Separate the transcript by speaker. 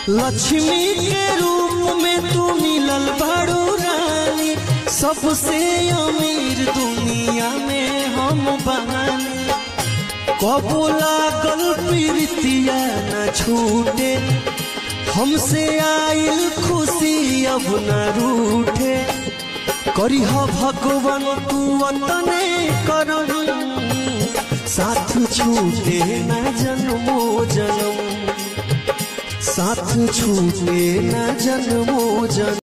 Speaker 1: लक्ष्मी के रूप में तू मिलल बड़ू रानी, सबसे अमीर दुनिया में हम बहानी। कबो लागल प्रीतिया न छूटे, हमसे आइल खुशी अब न रूठे। करिह भगवान तू अतने करम, साथ छूटे न जन्मो जन्म, साथ छूटे न जन्मो जन्म।